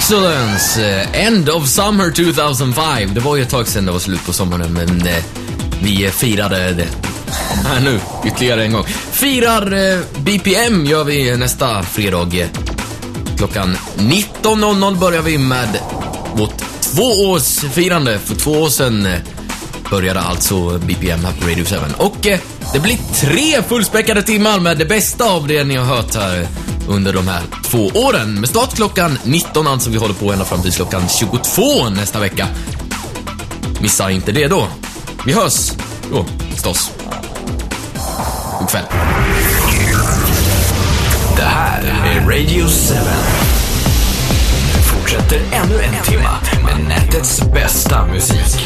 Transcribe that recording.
Excellence, End of Summer 2005. Det var ju ett tag sedan det var slut på sommaren, men vi firade det här nu ytterligare en gång. Firar BPM gör vi nästa fredag. Klockan 19.00 börjar vi med vårt 2-årsfirande. För 2 år sedan började alltså BPM här på Radio 7. Och det blir 3 fullspäckade timmar med det bästa av det ni har hört här under de här 2 åren. Med start klockan 19, alltså vi håller på ända fram till klockan 22 nästa vecka. Missa inte det då. Vi hörs då, förstås. God kväll. Det här är Radio 7. Fortsätter ännu en timma med nätets bästa musik.